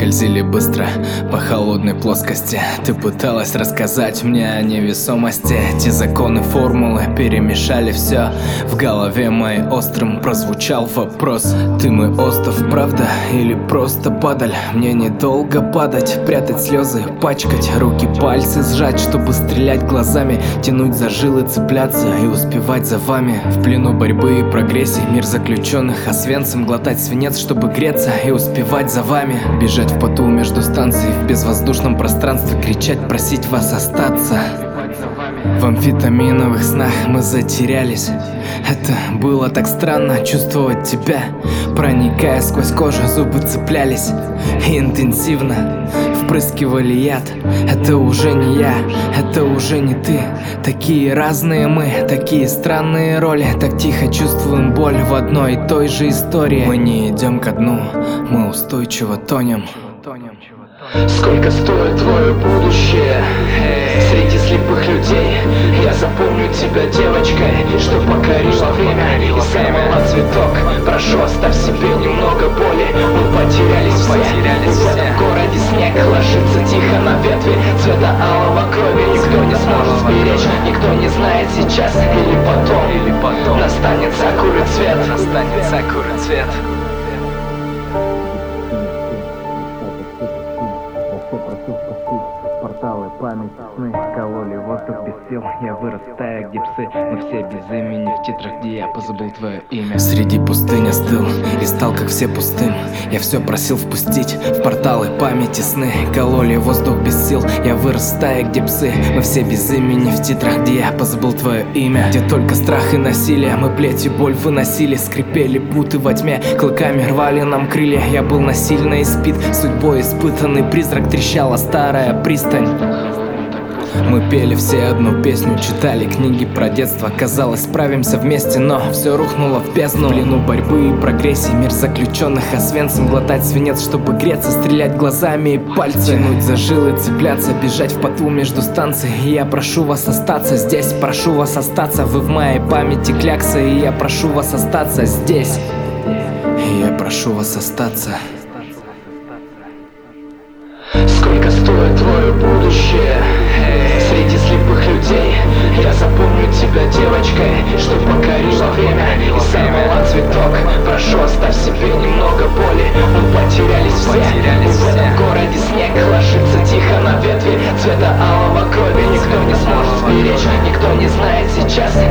скользили быстро по холодной плоскости. Ты пыталась рассказать мне о невесомости. Эти законы, формулы перемешали все. В голове моей острым прозвучал вопрос: ты мой остров, правда? Или просто падаль? Мне недолго падать, прятать слезы, пачкать руки, пальцы сжать, чтобы стрелять глазами, тянуть за жилы, цепляться и успевать за вами. В плену борьбы и прогрессии, мир заключенных освенцем, глотать свинец, чтобы греться и успевать за вами. Бежать в поту между станций, в безвоздушном пространстве, кричать, просить вас остаться. В амфетаминовых снах мы затерялись. Это было так странно чувствовать тебя. Проникая сквозь кожу, зубы цеплялись и интенсивно впрыскивали яд. Это уже не я, это уже не ты. Такие разные мы, такие странные роли. Так тихо чувствуем боль в одной и той же истории. Мы не идем ко дну, мы устойчиво тонем. Сколько стоит твое будущее? Среди слепых людей я запомню тебя девочкой, что покорила время и сорвала цветок. Прошу, оставь себе немного боли. Мы потерялись все. В этом городе снег ложится тихо на ветви цвета алого крови. Никто не сможет сберечь, никто не знает сейчас или потом. Настанет сакуры цвет. Порталы, память, сны, кололи воздух без сил. Я вырос в стае, где псы, мы все без имени. В титрах, где я позабыл твое имя. Среди пустынь остыл и стал, как все, пустым. Я все просил впустить в порталы памяти, сны, кололи воздух без сил. Я вырос в стае, где псы, мы все без имени. В титрах, где я позабыл твое имя. Где только страх и насилие, мы плеть и боль выносили. Скрипели путы во тьме, клыками рвали нам крылья. Я был насильно испит, судьбой испытанный призрак. Трещала старая пристань. Мы пели все одну песню, читали книги про детство. Казалось, справимся вместе, но все рухнуло в бездну. В плену борьбы и прогрессии, мир заключенных освенцем, глотать свинец, чтобы греться, стрелять глазами и пальцы, тянуть за жилы, цепляться, бежать в поту между станций. И я прошу вас остаться здесь, прошу вас остаться. Вы в моей памяти кляксы, и я прошу вас остаться здесь. И я прошу вас остаться. Сколько стоит твое будущее? Среди слепых людей я запомню тебя девочкой, что покорила время и сорвала цветок. Прошу, оставь себе немного боли. Мы потерялись все. В этом городе снег ложится тихо на ветви цвета алого крови. Никто не сможет сберечь, никто не знает сейчас